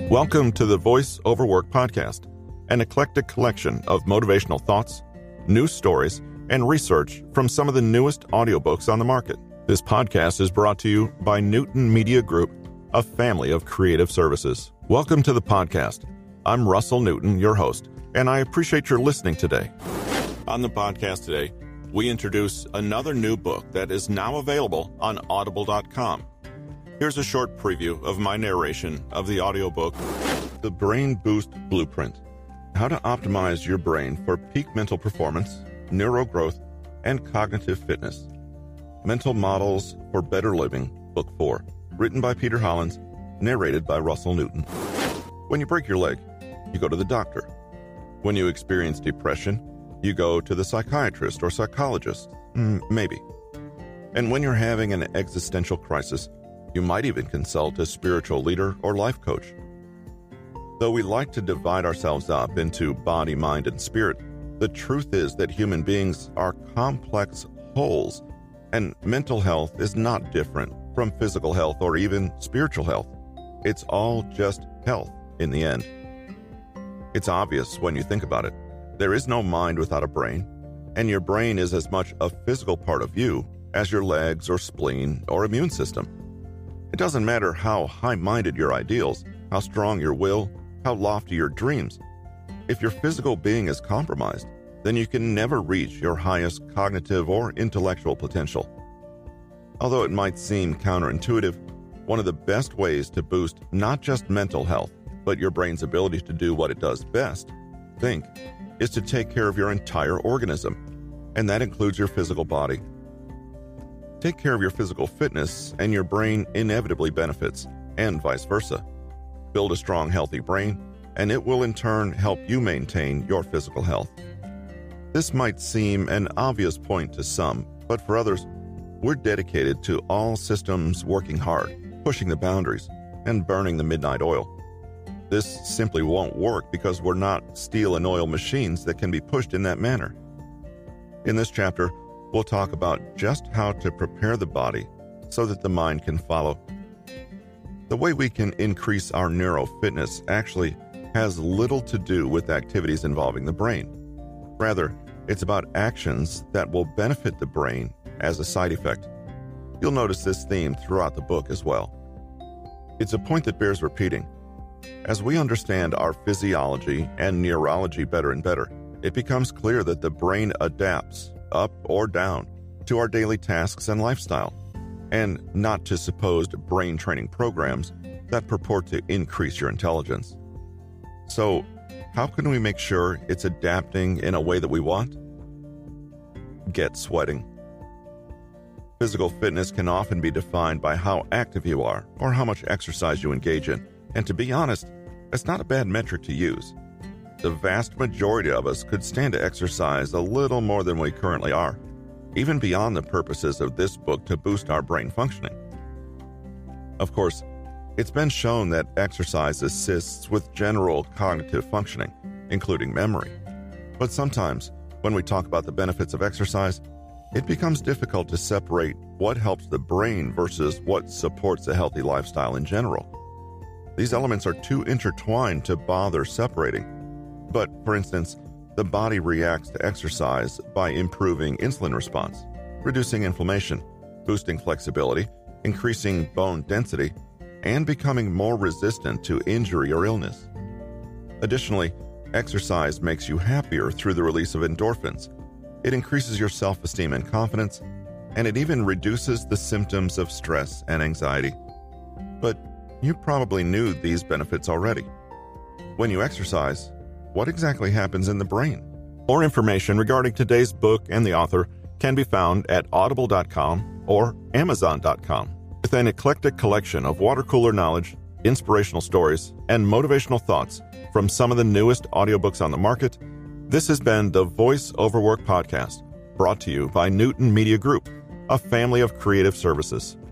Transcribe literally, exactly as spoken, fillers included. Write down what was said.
Welcome to the Voice Over Work podcast, an eclectic collection of motivational thoughts, news stories, and research from some of the newest audiobooks on the market. This podcast is brought to you by Newton Media Group, a family of creative services. Welcome to the podcast. I'm Russell Newton, your host, and I appreciate your listening today. On the podcast today, we introduce another new book that is now available on audible dot com. Here's a short preview of my narration of the audiobook, The Brain Boost Blueprint: How to Optimize Your Brain for Peak Mental Performance, Neurogrowth, and Cognitive Fitness. Mental Models for Better Living, Book four, written by Peter Hollins, narrated by Russell Newton. When you break your leg, you go to the doctor. When you experience depression, you go to the psychiatrist or psychologist, mm, maybe. And when you're having an existential crisis, you might even consult a spiritual leader or life coach. Though we like to divide ourselves up into body, mind, and spirit, the truth is that human beings are complex wholes, and mental health is not different from physical health or even spiritual health. It's all just health in the end. It's obvious when you think about it. There is no mind without a brain, and your brain is as much a physical part of you as your legs or spleen or immune system. It doesn't matter how high-minded your ideals, how strong your will, how lofty your dreams. If your physical being is compromised, then you can never reach your highest cognitive or intellectual potential. Although it might seem counterintuitive, one of the best ways to boost not just mental health, but your brain's ability to do what it does best, think, is to take care of your entire organism, and that includes your physical body. Take care of your physical fitness, and your brain inevitably benefits, and vice versa. Build a strong, healthy brain, and it will in turn help you maintain your physical health. This might seem an obvious point to some, but for others, we're dedicated to all systems working hard, pushing the boundaries, and burning the midnight oil. This simply won't work because we're not steel and oil machines that can be pushed in that manner. In this chapter, we'll talk about just how to prepare the body so that the mind can follow. The way we can increase our neurofitness actually has little to do with activities involving the brain. Rather, it's about actions that will benefit the brain as a side effect. You'll notice this theme throughout the book as well. It's a point that bears repeating. As we understand our physiology and neurology better and better, it becomes clear that the brain adapts, up or down, to our daily tasks and lifestyle, and not to supposed brain training programs that purport to increase your intelligence. So, how can we make sure it's adapting in a way that we want? Get sweating. Physical fitness can often be defined by how active you are or how much exercise you engage in, and to be honest, that's not a bad metric to use. The vast majority of us could stand to exercise a little more than we currently are, even beyond the purposes of this book to boost our brain functioning. Of course, it's been shown that exercise assists with general cognitive functioning, including memory. But sometimes, when we talk about the benefits of exercise, it becomes difficult to separate what helps the brain versus what supports a healthy lifestyle in general. These elements are too intertwined to bother separating. But, for instance, the body reacts to exercise by improving insulin response, reducing inflammation, boosting flexibility, increasing bone density, and becoming more resistant to injury or illness. Additionally, exercise makes you happier through the release of endorphins. It increases your self-esteem and confidence, and it even reduces the symptoms of stress and anxiety. But you probably knew these benefits already. When you exercise, what exactly happens in the brain? More information regarding today's book and the author can be found at audible dot com or amazon dot com. With an eclectic collection of water cooler knowledge, inspirational stories, and motivational thoughts from some of the newest audiobooks on the market, this has been the Voice Over Work podcast, brought to you by Newton Media Group, a family of creative services.